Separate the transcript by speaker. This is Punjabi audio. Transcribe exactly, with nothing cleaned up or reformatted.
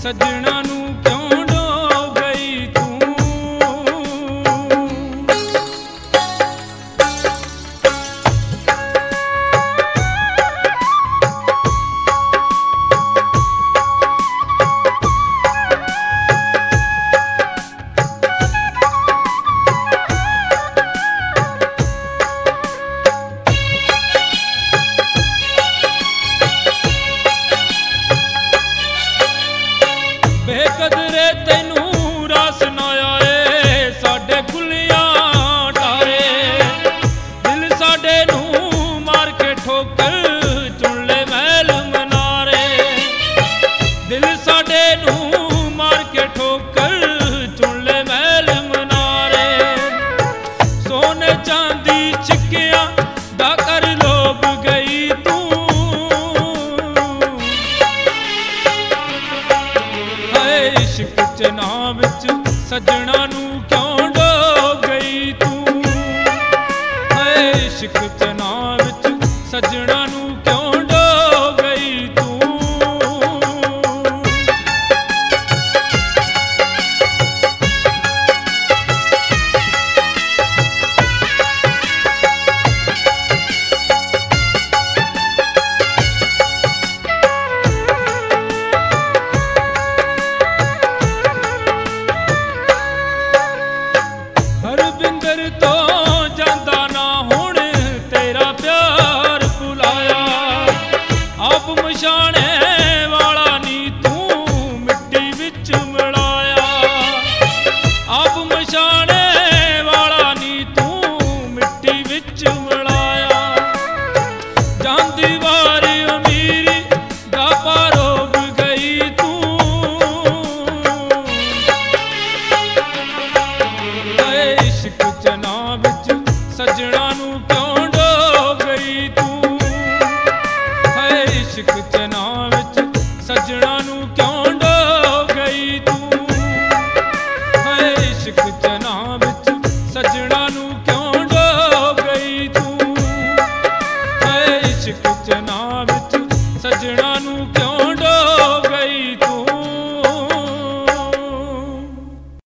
Speaker 1: ਸੱਜਣਾ ਨੂੰ ਕਿਉਂ ਡੋ ਗਈ ਤੂੰ। ਬੇਕਦਰੇ ਤੈਨੂੰ ਰਾਸ ਨਾ ਆਏ, ਸਾਡੇ ਖੁੱਲੀਆਂ ਟਾਰੇ ਦਿਲ ਸਾਡੇ ਨੂੰ ਮਾਰ ਕੇ ਠੋਕਰ ਚੁਣ ਲੈ ਮਹਿਲ ਮਨਾਰੇ। ਦਿਲ ਸਾਡੇ ਨੂੰ ਮਾਰ ਕੇ ਠੋਕਰ ਚੁਣ ਲੈ ਮਹਿਲ ਮਨਾਰੇ। ਸੋਨੇ ਚਾਂਦੀ ਛਿੱਕਿਆਂ ਦਾ ਕਰ ਲੋਭ ਗਈ ਤੂੰ। ਇਸ਼ਕ ਚਨਾ ਵਿੱਚ ਸੱਜਣਾ ਨੂੰ ਕਿਉਂ ਡੋ ਗਈ ਤੂੰ। ਹਾਏ ਇਸ਼ਕ ਚਨਾ ਵਿੱਚ ਸੱਜਣਾ ਨੂੰ ਕਿਉਂ ਡੋ ਗਈ ਤੂੰ। ਹਰਵਿੰਦਰ ਤੋਂ ਜਾਂਦਾ ਨਾ ਹੁਣ ਤੇਰਾ ਪਿਆਰ ਭੁਲਾਇਆ। ਆਪ ਮਸ਼ਾਣੇ ਵਾਲਾ ਨੀ ਤੂੰ ਮਿੱਟੀ ਵਿੱਚ ਮਿਲਾਇਆ। ਆਪ ਮਸ਼ਾਣੇ ਵਾਲਾ ਨੀ ਤੂੰ ਮਿੱਟੀ ਵਿੱਚ ਮਿਲਾਇਆ। ਜਾਂਦੀ ਵਾਰੀ ਅਮੀਰੀ ਦਾ ਪਾਰੋਬ ਗਈ ਤੂੰ। ਇਸ਼ਕ ਚਨਾ ਵਿੱਚ ਸੱਜਣਾ ਨੂੰ